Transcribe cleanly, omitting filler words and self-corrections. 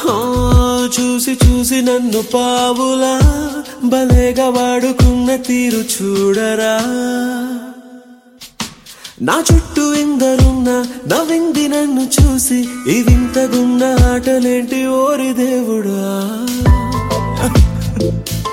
చూసి చూసి నన్ను పావులా భలేగా వాడుకున్న తీరు చూడరా. నా చుట్టూ ఎందరున్నా నవ్వింది నన్ను చూసి, ఈ వింతగున్న ఆటలేంటి ఓరి దేవుడా.